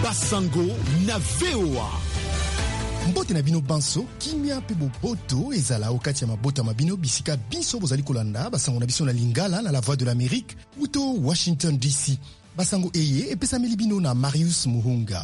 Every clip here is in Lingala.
Basango na VOA. Mbote na bino banso, kimia pe boboto ezala okati ya mabota mabino bisika biso bozali kolanda basango na biso na Lingala na la Voix de l'Amérique uto Washington DC. Basango eye epesameli bino na Marius Muhunga.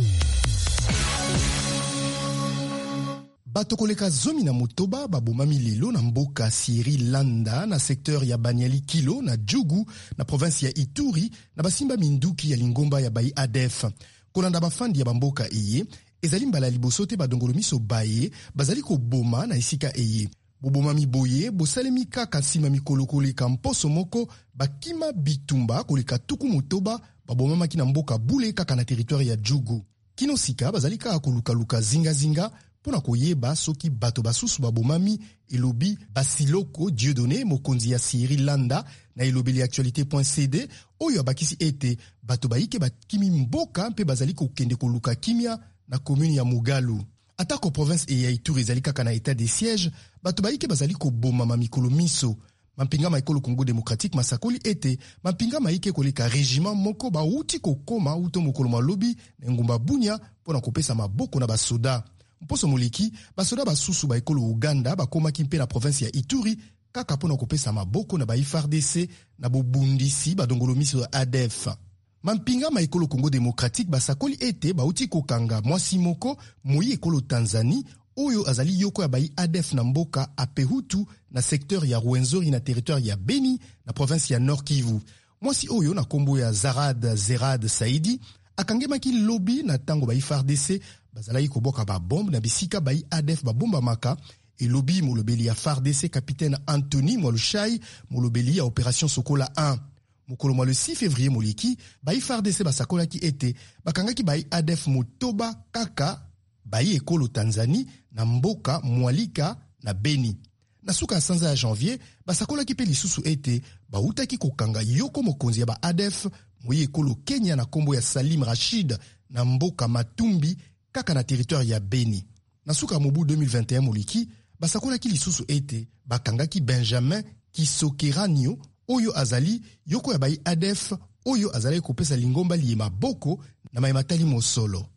Bato koleka zomi na motoba babomami lelo na mboka Siri Landa na secteur ya Banyali Kilo na Djougou na province ya Ituri na basimba minduki ya lingomba ya Bayi ADF. Kolanda bafandi ya bamboka eye ezali mbala liboso te badongolo miso baye bazali koboma na esika eye. Bobomami boye bosalemi kaka nsima mikolo koleka mposo moko bakima bitumba koleka tuku motoba babomamaki na mboka Bule kaka na territoire ya Djougou. Kino sika bazali kaka koluka zinga pona koyeba soki bato basusu babomami elobi Basiloko Dieudonné mokonzi ya Siri Landa na elobeli actualité.cd oyo abakisi ete bato baike bakimi mboka mpe bazali kokende koluka kimia na commune ya Mugalu. Atako province e ya Ituri ezali kaka na état de siège, bato baike bazali koboma mikolo miso. Mampinga maikolo Congo démocratique masakoli ete mampinga maike koleka régiment moko bauti kokoma uto mokolo malobi na ngumba Bunia pona kopesa maboko na basoda. Mposo moliki, basoda basusu baikolo Uganda bakomaki mpe na province ya Ituri kaka pona kopesa maboko na ba FARDC na bobundisi badongolo miso ya ADF. Mampinga maikolo Congo démocratique basakoli ete bauti kokanga mwasi moko moyi ekolo Tanzanie oyo azali yoko ya bayi ADF na mboka Apehutu na secteur ya Rwenzori na territoire ya Beni na province ya Nord Kivu. Mwasi oyo na kombo ya Zerad Saidi akangemaki lobi na tango bayi FARDC bazalaki koboka ba bombe na bisika bayi ADF babomba maka elobi molobeli ya FARDC capitaine Anthony Mwalushai molobeli ya opération Sokola 1. Mokolo mwa le 6 février moliki bayi FARDC basakolaki ete bakangaki bayi ADF motoba kaka bayi ekolo Tanzanie na mboka Mwalika na Beni. Na suka sanza ya janvier basakolaki pe lisusu ete bautaki kokanga yoko mokonzi ya ba ADF moyi ekolo Kenya na kombo ya Salim Rashid na mboka Matumbi kaka na territoire ya Beni. Na suka mobu 2021 moliki basakolaki lisusu ete bakangaki Benjamin Kisokeranio oyo azali yoko ya bayi ADF oyo azali kopesa lingomba liye maboko na maimatali mosolo.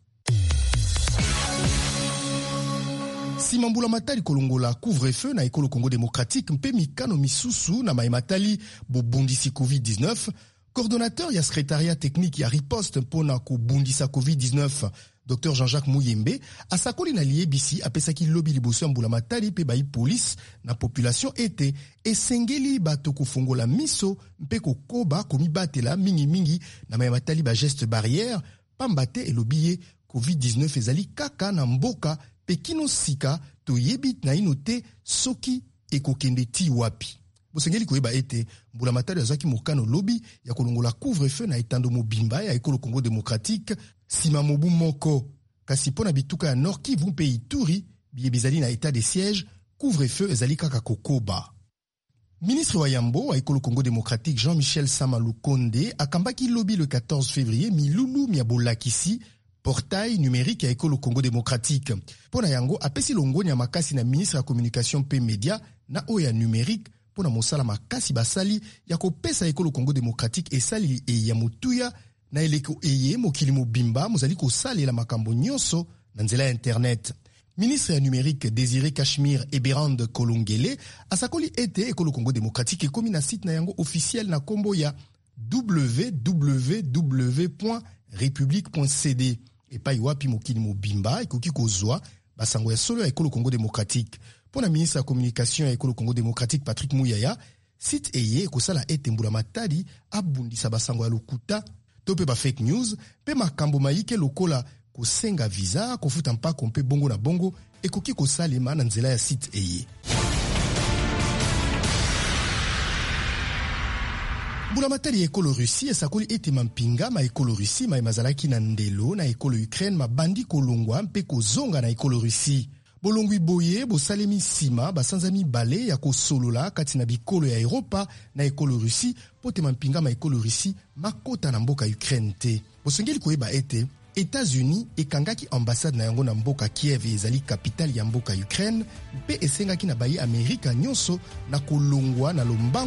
Simambula matali kolongola couvre-feu na ekolo Congo démocratique mpe mikano misusu na maimatali bobundisi COVID-19, coordonnateur ya secrétariat technique ya riposte mpona kobundisa COVID-19 Dr Jean-Jacques Mouyembe asakoli na liebisi apesaki lobi liboso ya mbula matali pe bayi police na population ete esengeli bato kofongola miso mpe kokoba komibatela mingi na matali ba geste barrière pambate elobiye COVID-19 ezali kaka na mboka pe kino sika toyebi na inote soki ekokende ti wapi. Bosengeli koyeba ete mbula matali azaki mokano lobi ya kolongola couvre-feu na etando mobimba ya ekolo Congo démocratique sima mobu moko kasi pona bituka ya Nord Kivu mpe Ituri biye bizali na état de siège couvre-feu ezali kaka kokoba. Ministre wa Yambo wa ekolo Congo démocratique Jean-Michel Samalukonde akambaki lobi le 14 février milulu miabolakisi portail numérique ya ekolo Congo démocratique. Pona yango apesi longoni ya makasi na ministre ya communication pe média na oya numérique pona mosala makasi basali ya kopesa ekolo Congo démocratique esali e ya mutuya na eleko eye mokili mobimba mozali kosalela makambo nyonso na nzela ya internet. Ministre ya numérique Désiré Cachemire Eberande Kolongele asakoli ete ekolo Congo démocratique ekomi na site na yango officiel na kombo ya www.republique.cd epai wapi mokili mobimba ekoki kozwa basango ya solo ya ekolo Congo démocratique. Pona ministre ya communication ya ekolo Congo démocratique Patrick Mouyaya site eye ekosala ete mbula matadi abundisa basango ya lokuta tope ba fake news pe makambo maike lokola kosenga visa kofuta mpako mpe bongo na bongo ekoki kosalema na nzela ya site eye. Mbula matali ekolo Russie esakoli ete mampinga ma ekolo Russie ma emazalaki na ndelo na ekolo Ukraine mabandi kolongwa mpe kozonga na ekolo Russie. Bolongwi boye bosalemi sima basanzami bale ya kosolola kati na bikolo ya Europa na ekolo Russie pote mampinga ma ekolo Russie makota na mboka Ukraine te. Bosengeli koyeba ete États-Unis ekangaki ambassade na yango na mboka Kiev ezali capitale ya mboka Ukraine mpe esengaki na bayi Amerika nyonso na kolongwa na lombango